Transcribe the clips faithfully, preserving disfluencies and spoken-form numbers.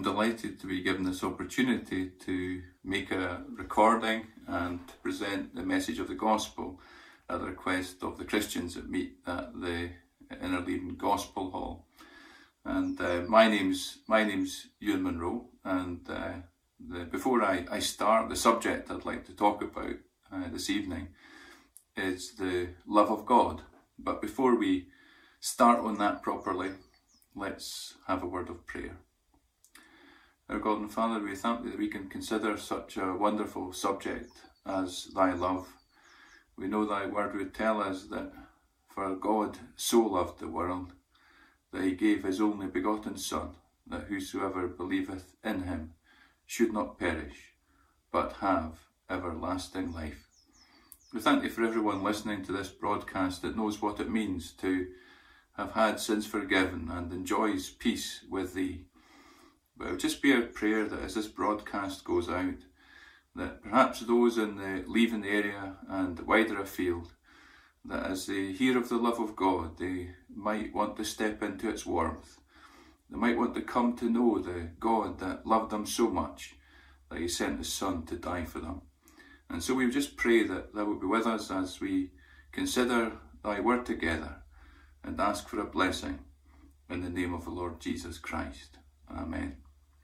delighted to be given this opportunity to make a recording and to present the message of the gospel at the request of the Christians that meet at the Innerleithen Gospel Hall. And uh, my name's my name's Ewan Monroe, and uh, the, before I, I start, the subject I'd like to talk about uh, this evening is the love of God. But before we start on that properly, let's have a word of prayer. Our God and Father, we thank Thee that we can consider such a wonderful subject as Thy love. We know Thy word would tell us that for God so loved the world that He gave His only begotten Son, that whosoever believeth in Him should not perish, but have everlasting life. We thank Thee for everyone listening to this broadcast that knows what it means to have had sins forgiven and enjoys peace with Thee. But it would just be our prayer that as this broadcast goes out, that perhaps those in the leaving the area and wider afield, that as they hear of the love of God, they might want to step into its warmth. They might want to come to know the God that loved them so much that He sent His Son to die for them. And so we would just pray that Thou would be with us as we consider Thy word together and ask for a blessing in the name of the Lord Jesus Christ. Amen.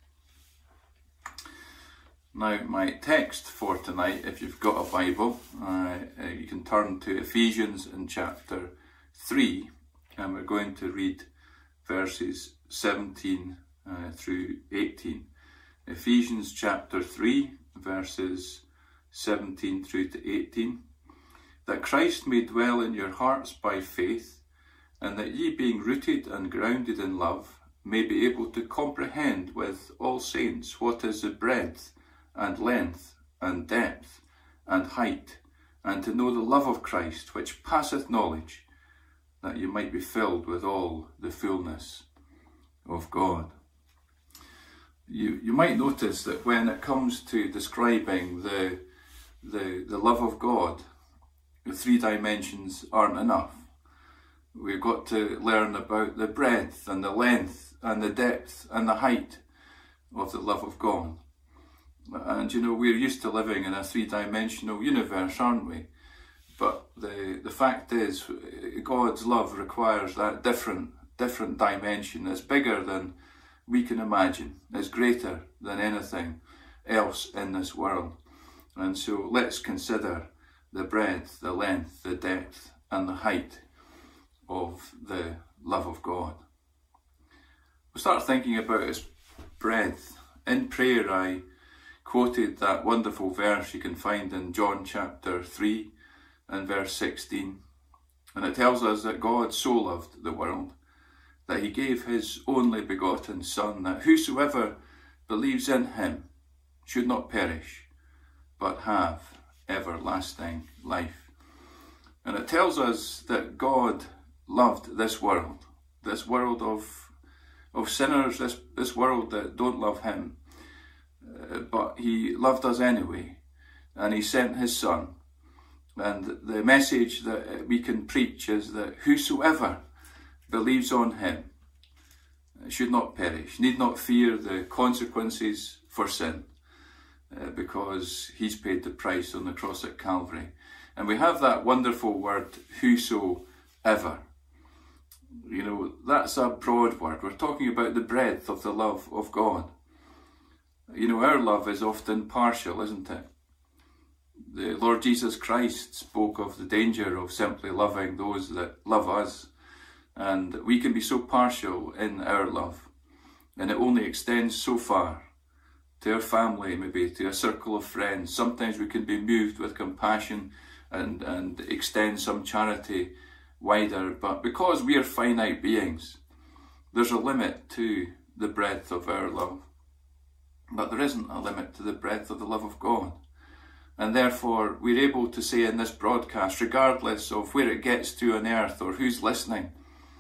Now, my text for tonight, if you've got a Bible, uh, you can turn to Ephesians in chapter three, and we're going to read verses seventeen uh, through eighteen. Ephesians chapter three, verses seventeen through to eighteen. That Christ may dwell in your hearts by faith, and that ye, being rooted and grounded in love, may be able to comprehend with all saints what is the breadth and length and depth and height, and to know the love of Christ which passeth knowledge, that you might be filled with all the fullness of God. You, you might notice that when it comes to describing the, the, the love of God, the three dimensions aren't enough. We've got to learn about the breadth and the length and the depth and the height of the love of God. And you know, we're used to living in a three-dimensional universe, aren't we? But the the fact is, God's love requires that different different dimension. It's bigger than we can imagine. It's greater than anything else in this world. And so let's consider the breadth, the length, the depth, and the height of the love of God. We'll start thinking about its breadth. In prayer, I quoted that wonderful verse you can find in John chapter three and verse sixteen. And it tells us that God so loved the world that He gave His only begotten Son, that whosoever believes in Him should not perish, but have everlasting life. And it tells us that God loved this world, this world of, of sinners, this, this world that don't love Him. Uh, but He loved us anyway, and He sent His Son. And the message that we can preach is that whosoever believes on Him should not perish, need not fear the consequences for sin, uh, because He's paid the price on the cross at Calvary. And we have that wonderful word, whosoever. You know, that's a broad word. We're talking about the breadth of the love of God. You know, our love is often partial, isn't it? The Lord Jesus Christ spoke of the danger of simply loving those that love us. And we can be so partial in our love. And it only extends so far to our family, maybe to a circle of friends. Sometimes we can be moved with compassion and, and extend some charity wider. But because we are finite beings, there's a limit to the breadth of our love. But there isn't a limit to the breadth of the love of God. And therefore, we're able to say in this broadcast, regardless of where it gets to on earth or who's listening,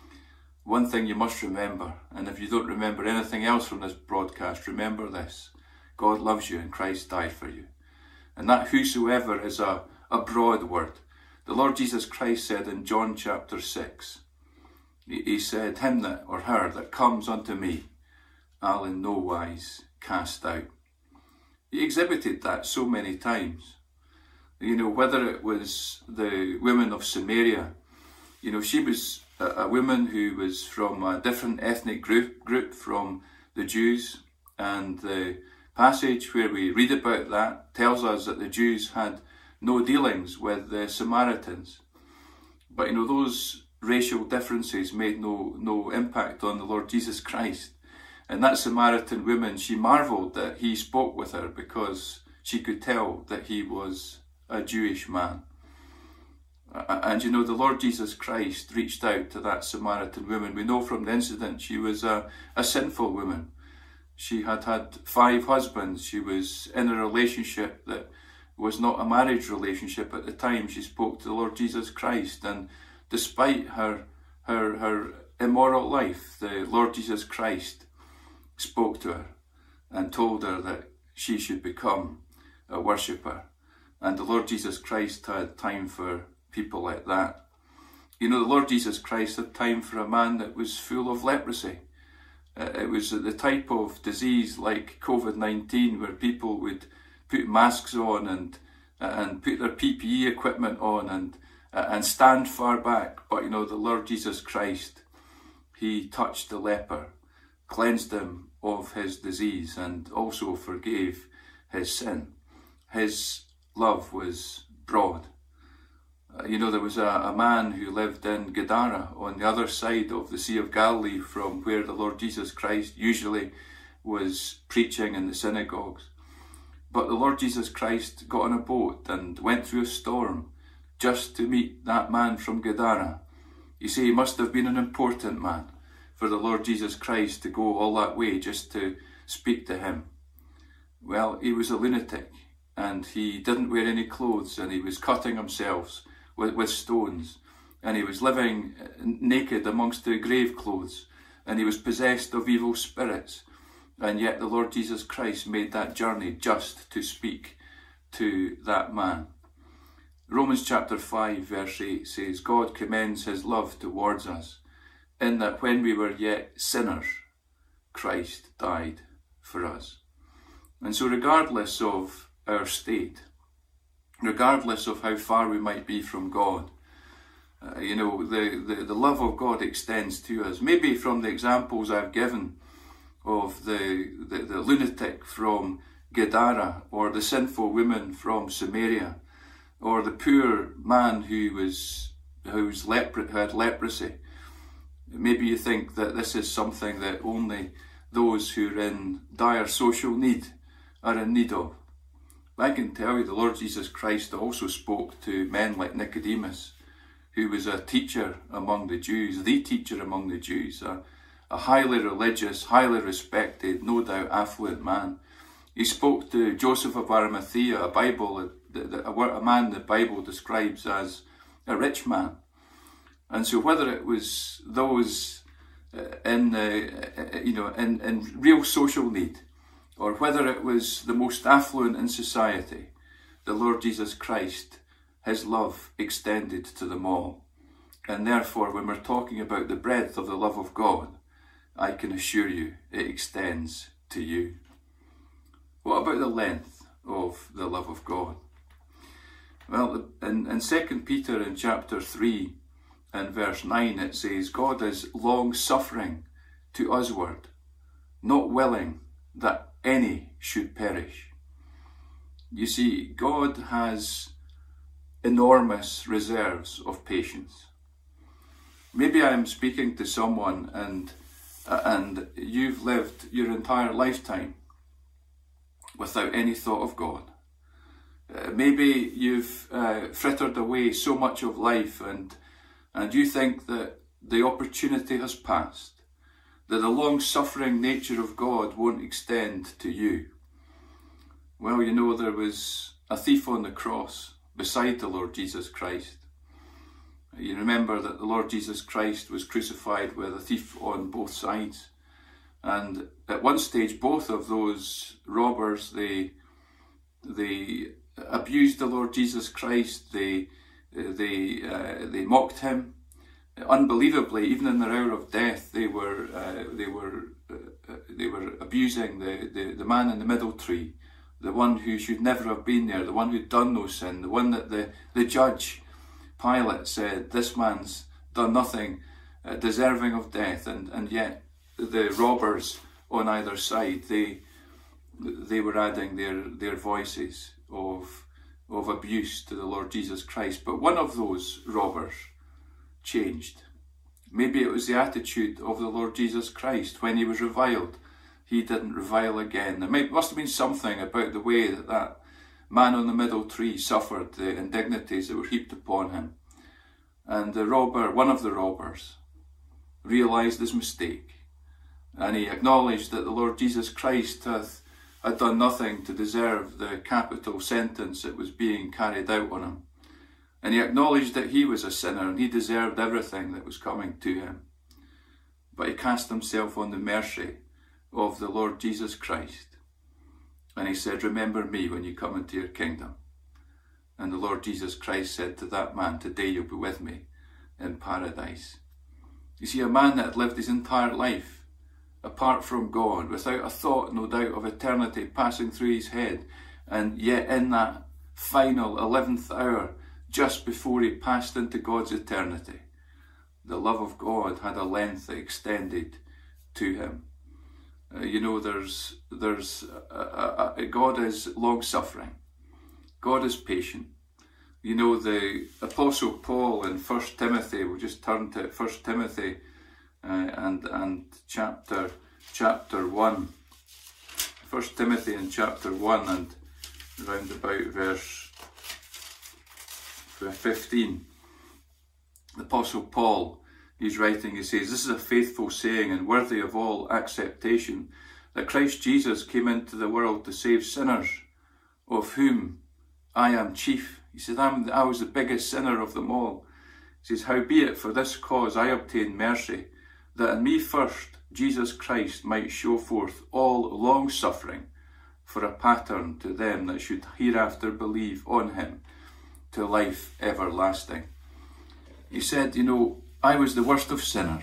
one thing you must remember, and if you don't remember anything else from this broadcast, remember this: God loves you and Christ died for you. And that whosoever is a, a broad word. The Lord Jesus Christ said in John chapter six, He said, him that, or her that comes unto me, I'll in no wise cast out. He exhibited that so many times. You know, whether it was the women of Samaria, you know, she was a, a woman who was from a different ethnic group, group from the Jews, and the passage where we read about that tells us that the Jews had no dealings with the Samaritans. But, you know, those racial differences made no, no impact on the Lord Jesus Christ. And that Samaritan woman, she marvelled that he spoke with her because she could tell that he was a Jewish man. And you know, the Lord Jesus Christ reached out to that Samaritan woman. We know from the incident she was a, a sinful woman. She had had five husbands. She was in a relationship that was not a marriage relationship at the time. She spoke to the Lord Jesus Christ, and despite her, her, her immoral life, the Lord Jesus Christ spoke to her and told her that she should become a worshipper. And the Lord Jesus Christ had time for people like that. You know, the Lord Jesus Christ had time for a man that was full of leprosy. Uh, it was the type of disease like COVID nineteen where people would put masks on and and put their P P E equipment on and uh, and stand far back. But you know, the Lord Jesus Christ, he touched the leper, cleansed him of his disease, and also forgave his sin. His love was broad. Uh, you know, there was a, a man who lived in Gadara on the other side of the Sea of Galilee from where the Lord Jesus Christ usually was preaching in the synagogues. But the Lord Jesus Christ got on a boat and went through a storm just to meet that man from Gadara. You see, he must have been an important man for the Lord Jesus Christ to go all that way just to speak to him. Well, he was a lunatic, and he didn't wear any clothes, and he was cutting himself with, with stones, and he was living naked amongst the grave clothes, and he was possessed of evil spirits. And yet the Lord Jesus Christ made that journey just to speak to that man. Romans chapter five verse eight says, God commends his love towards us, in that when we were yet sinners, Christ died for us. And so regardless of our state, regardless of how far we might be from God, uh, you know, the, the, the love of God extends to us. Maybe from the examples I've given of the, the, the lunatic from Gadara, or the sinful woman from Samaria, or the poor man who was who was lepro- who had leprosy. Maybe you think that this is something that only those who are in dire social need are in need of. I can tell you the Lord Jesus Christ also spoke to men like Nicodemus, who was a teacher among the Jews, the teacher among the Jews, a, a highly religious, highly respected, no doubt affluent man. He spoke to Joseph of Arimathea, a Bible, a, a man the Bible describes as a rich man. And so whether it was those uh, in, uh, you know, in, in real social need, or whether it was the most affluent in society, the Lord Jesus Christ, his love extended to them all. And therefore, when we're talking about the breadth of the love of God, I can assure you it extends to you. What about the length of the love of God? Well, in, in Second Peter in chapter three and verse nine, it says, God is long-suffering to usward, not willing that any should perish. You see, God has enormous reserves of patience. Maybe I'm speaking to someone and uh, and you've lived your entire lifetime without any thought of God. Uh, maybe you've uh, frittered away so much of life and and you think that the opportunity has passed, that the long-suffering nature of God won't extend to you. Well, you know, there was a thief on the cross beside the Lord Jesus Christ. You remember that the Lord Jesus Christ was crucified with a thief on both sides. And at one stage, both of those robbers, they they abused the Lord Jesus Christ, they they uh, they mocked him, unbelievably, even in their hour of death, they were uh, they were uh, they were abusing the, the, the man in the middle tree, the one who should never have been there, the one who'd done no sin, the one that the, the judge, Pilate, said, this man's done nothing uh, deserving of death, and, and yet the robbers on either side, they they were adding their, their voices of, of abuse to the Lord Jesus Christ. But one of those robbers changed. Maybe it was the attitude of the Lord Jesus Christ. When he was reviled, he didn't revile again. There might, must have been something about the way that that man on the middle tree suffered the indignities that were heaped upon him. And the robber, one of the robbers, realised his mistake, and he acknowledged that the Lord Jesus Christ hath, had done nothing to deserve the capital sentence that was being carried out on him. And he acknowledged that he was a sinner and he deserved everything that was coming to him. But he cast himself on the mercy of the Lord Jesus Christ. And he said, remember me when you come into your kingdom. And the Lord Jesus Christ said to that man, today you'll be with me in paradise. You see, a man that had lived his entire life apart from God, without a thought, no doubt, of eternity passing through his head, and yet in that final eleventh hour, just before he passed into God's eternity, the love of God had a length that extended to him. Uh, you know, there's, there's a, a, a, God is long-suffering. God is patient. You know, the Apostle Paul in First Timothy, we'll just turn to First Timothy uh, and and chapter chapter one. First Timothy in chapter one and round about verse fifteen. The Apostle Paul, he's writing, he says, this is a faithful saying and worthy of all acceptation, that Christ Jesus came into the world to save sinners, of whom I am chief. He said, I'm, I was the biggest sinner of them all. He says, howbeit for this cause I obtained mercy, that in me first Jesus Christ might show forth all long suffering for a pattern to them that should hereafter believe on him to life everlasting. He said, you know, I was the worst of sinners.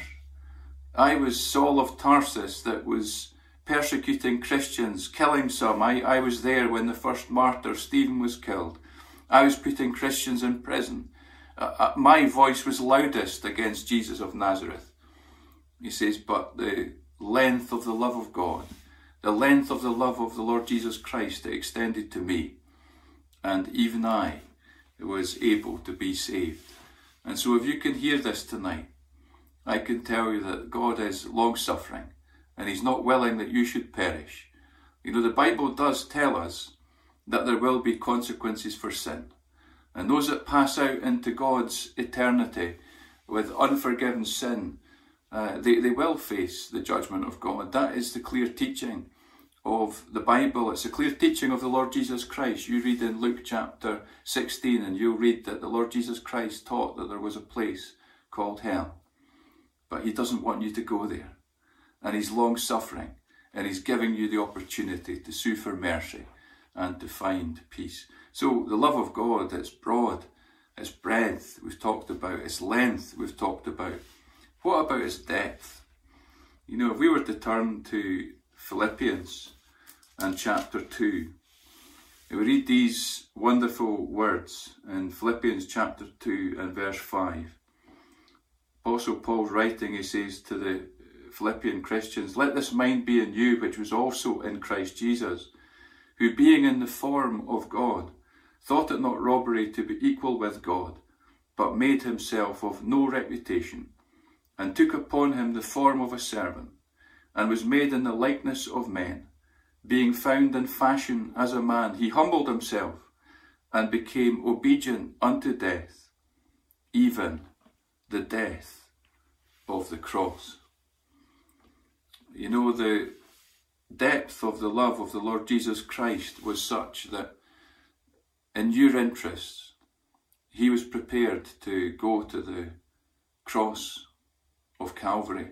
I was Saul of Tarsus that was persecuting Christians, killing some. I, I was there when the first martyr, Stephen, was killed. I was putting Christians in prison. Uh, uh, my voice was loudest against Jesus of Nazareth. He says, but the length of the love of God, the length of the love of the Lord Jesus Christ that extended to me, and even I was able to be saved. And so if you can hear this tonight, I can tell you that God is long-suffering and he's not willing that you should perish. You know, the Bible does tell us that there will be consequences for sin. And those that pass out into God's eternity with unforgiven sin, uh, they, they will face the judgment of God. That is the clear teaching of the Bible. It's a clear teaching of the Lord Jesus Christ. You read in Luke chapter sixteen and you'll read that the Lord Jesus Christ taught that there was a place called hell. But he doesn't want you to go there. And he's long-suffering and he's giving you the opportunity to sue for mercy and to find peace. So the love of God, its broad, its breadth we've talked about, its length we've talked about. What about its depth? You know, if we were to turn to Philippians and chapter two, we read these wonderful words in Philippians chapter two and verse five. Apostle Paul's writing, he says to the Philippian Christians, let this mind be in you, which was also in Christ Jesus, who being in the form of God, thought it not robbery to be equal with God, but made himself of no reputation, and took upon him the form of a servant, and was made in the likeness of men. Being found in fashion as a man, he humbled himself, and became obedient unto death, even the death of the cross. You know, the depth of the love of the Lord Jesus Christ was such that in your interests, he was prepared to go to the cross of Calvary.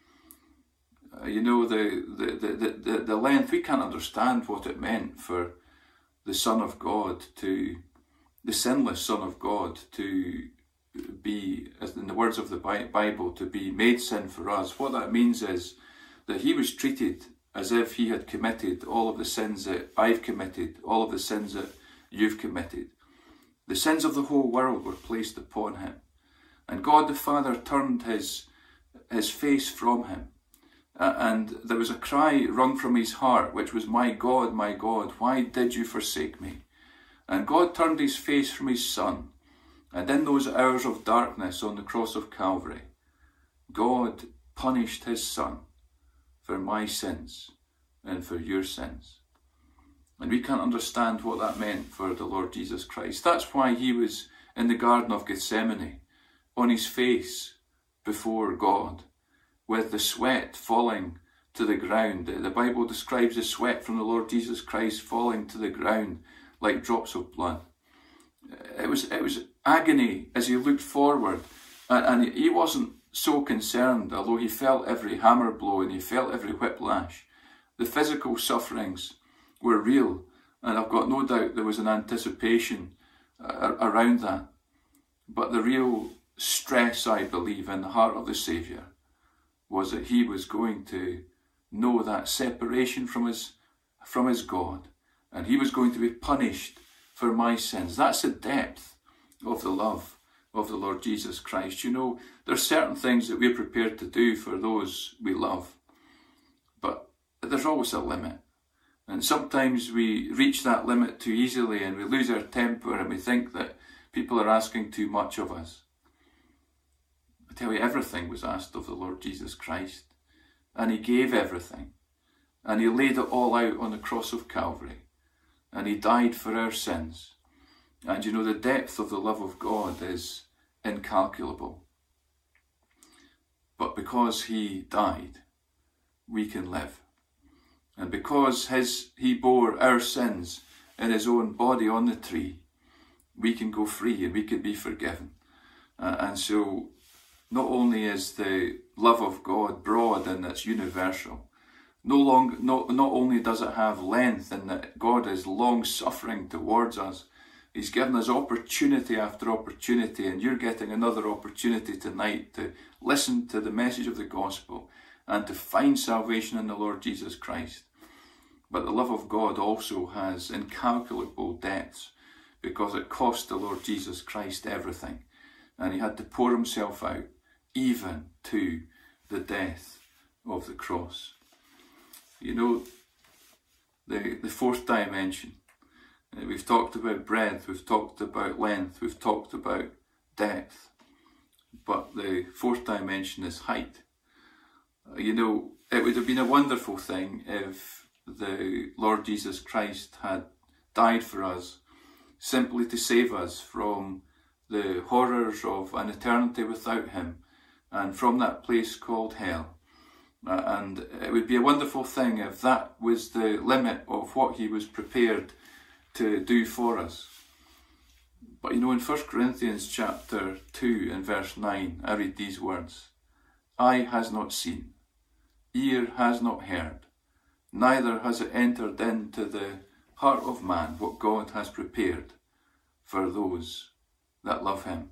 Uh, you know, the, the, the, the, the length, we can't understand what it meant for the Son of God to, the sinless Son of God to be, as in the words of the Bible, to be made sin for us, what that means is that he was treated as if he had committed all of the sins that I've committed, all of the sins that you've committed. The sins of the whole world were placed upon him. And God the Father turned his, his face from him. Uh, and there was a cry wrung from his heart, which was, "My God, my God, why did you forsake me?" And God turned his face from his Son. And in those hours of darkness on the cross of Calvary, God punished his Son for my sins and for your sins. And we can't understand what that meant for the Lord Jesus Christ. That's why he was in the Garden of Gethsemane, on his face before God, with the sweat falling to the ground. The Bible describes the sweat from the Lord Jesus Christ falling to the ground like drops of blood. It was, it was agony as he looked forward, and, and he wasn't so concerned, although he felt every hammer blow and he felt every whiplash. The physical sufferings were real, and I've got no doubt there was an anticipation uh, around that. But the real stress, I believe, in the heart of the Saviour was that he was going to know that separation from his, from his God, and he was going to be punished for my sins. That's the depth of the love of the Lord Jesus Christ. You know, there are certain things that we're prepared to do for those we love, but there's always a limit. And sometimes we reach that limit too easily and we lose our temper and we think that people are asking too much of us. I tell you, everything was asked of the Lord Jesus Christ, and he gave everything, and he laid it all out on the cross of Calvary, and he died for our sins. And you know, the depth of the love of God is incalculable. But because he died, we can live. And because his, he bore our sins in his own body on the tree, we can go free and we can be forgiven. Uh, and so not only is the love of God broad and it's universal, no long, not, not only does it have length and that God is long-suffering towards us, he's given us opportunity after opportunity, and you're getting another opportunity tonight to listen to the message of the gospel and to find salvation in the Lord Jesus Christ. But the love of God also has incalculable depths, because it cost the Lord Jesus Christ everything, and he had to pour himself out even to the death of the cross. You know, the, the fourth dimension, uh, we've talked about breadth, we've talked about length, we've talked about depth, but the fourth dimension is height. Uh, you know, it would have been a wonderful thing if the Lord Jesus Christ had died for us simply to save us from the horrors of an eternity without him and from that place called hell. Uh, and it would be a wonderful thing if that was the limit of what he was prepared to do for us. But you know, in First Corinthians chapter two and verse nine, I read these words: "Eye has not seen, ear has not heard, neither has it entered into the heart of man what God has prepared for those that love him."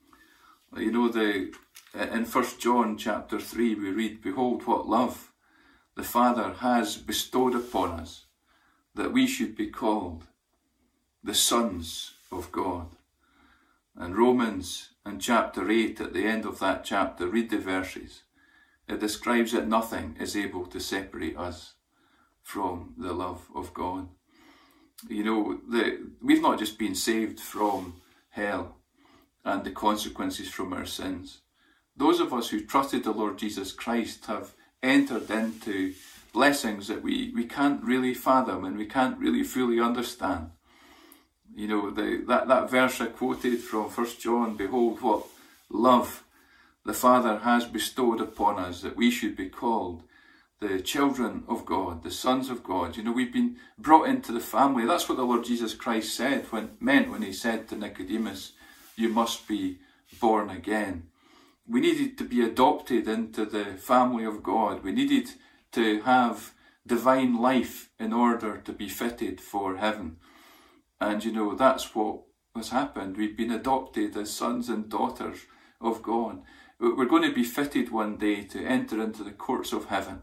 You know, the in First John chapter three we read, "Behold what love the Father has bestowed upon us, that we should be called the sons of God." And Romans in chapter eight, at the end of that chapter, read the verses. It describes that nothing is able to separate us from the love of God. You know, the, we've not just been saved from hell and the consequences from our sins. Those of us who trusted the Lord Jesus Christ have entered into blessings that we, we can't really fathom and we can't really fully understand. You know, the, that, that verse I quoted from First John, "Behold what love the Father has bestowed upon us, that we should be called the children of God, the sons of God." You know, we've been brought into the family. That's what the Lord Jesus Christ said when meant when he said to Nicodemus, "You must be born again." We needed to be adopted into the family of God. We needed to have divine life in order to be fitted for heaven. And you know, that's what has happened. We've been adopted as sons and daughters of God. We're going to be fitted one day to enter into the courts of heaven.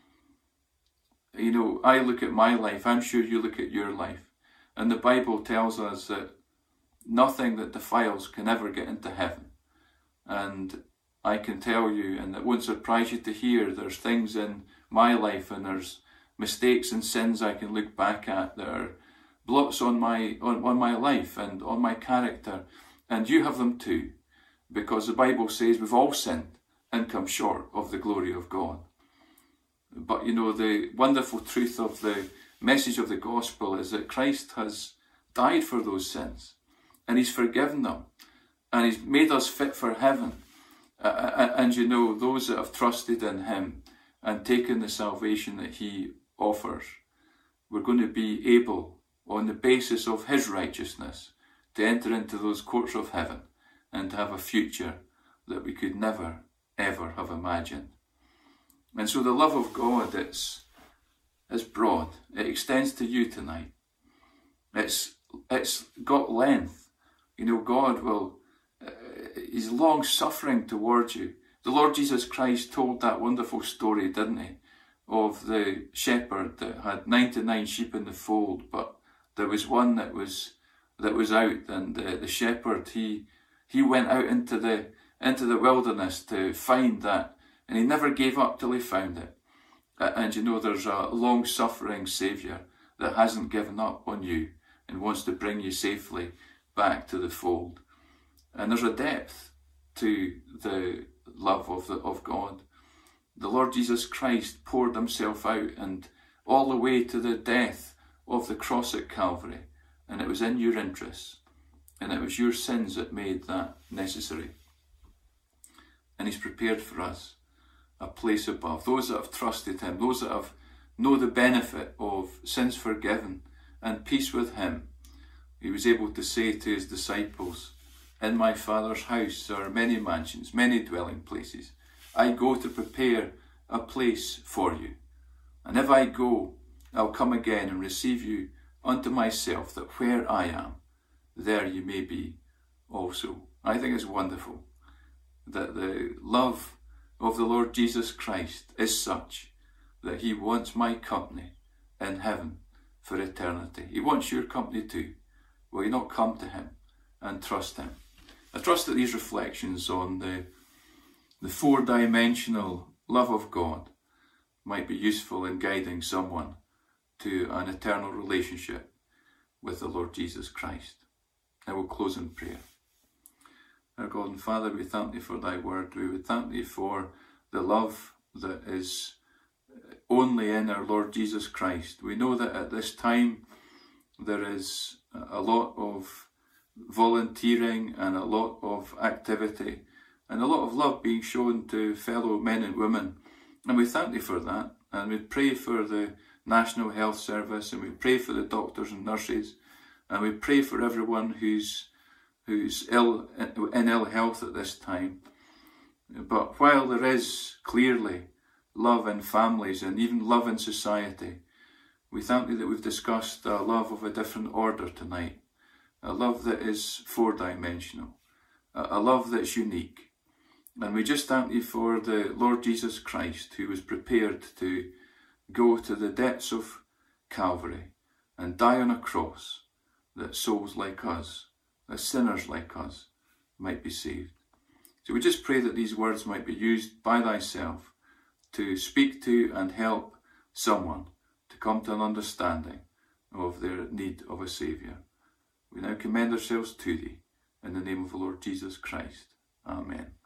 You know, I look at my life, I'm sure you look at your life, and the Bible tells us that nothing that defiles can ever get into heaven. And I can tell you, and it won't surprise you to hear, there's things in my life and there's mistakes and sins I can look back at that are blots on my on, on my life and on my character, and you have them too, because the Bible says we've all sinned and come short of the glory of God. But you know, the wonderful truth of the message of the gospel is that Christ has died for those sins, and he's forgiven them, and he's made us fit for heaven. Uh, and you know, those that have trusted in him and taken the salvation that he offers, we're going to be able, on the basis of his righteousness, to enter into those courts of heaven and to have a future that we could never, ever have imagined. And so the love of God, it's, it's broad. It extends to you tonight. It's, it's got length. You know, God will, uh, he's long suffering towards you. The Lord Jesus Christ told that wonderful story, didn't he? Of the shepherd that had ninety-nine sheep in the fold, but there was one that was that was out, and uh, the shepherd he he went out into the into the wilderness to find that, and he never gave up till he found it. Uh, and you know, there's a long-suffering Saviour that hasn't given up on you and wants to bring you safely back to the fold. And there's a depth to the love of the of God. The Lord Jesus Christ poured himself out, and all the way to the death of the cross at Calvary, and it was in your interests, and it was your sins that made that necessary. And he's prepared for us a place above. Those that have trusted him, those that have know the benefit of sins forgiven and peace with him, he was able to say to his disciples, "In my Father's house there are many mansions, many dwelling places. I go to prepare a place for you. And if I go, I'll come again and receive you unto myself, that where I am, there you may be also." I think it's wonderful that the love of the Lord Jesus Christ is such that he wants my company in heaven for eternity. He wants your company too. Will you not come to him and trust him? I trust that these reflections on the, the four-dimensional love of God might be useful in guiding someone to an eternal relationship with the Lord Jesus Christ. I will close in prayer. Our God and Father, we thank thee for thy word. We would thank thee for the love that is only in our Lord Jesus Christ. We know that at this time there is a lot of volunteering and a lot of activity and a lot of love being shown to fellow men and women. And we thank thee for that. And we pray for the National Health Service, and we pray for the doctors and nurses, and we pray for everyone who's who's ill in ill health at this time. But while there is clearly love in families and even love in society, we thank thee that we've discussed a love of a different order tonight, a love that is four-dimensional, a love that's unique. And we just thank thee for the Lord Jesus Christ, who was prepared to go to the depths of Calvary and die on a cross, that souls like us, that sinners like us, might be saved. So we just pray that these words might be used by thyself to speak to and help someone to come to an understanding of their need of a Saviour. We now commend ourselves to thee, in the name of the Lord Jesus Christ. Amen.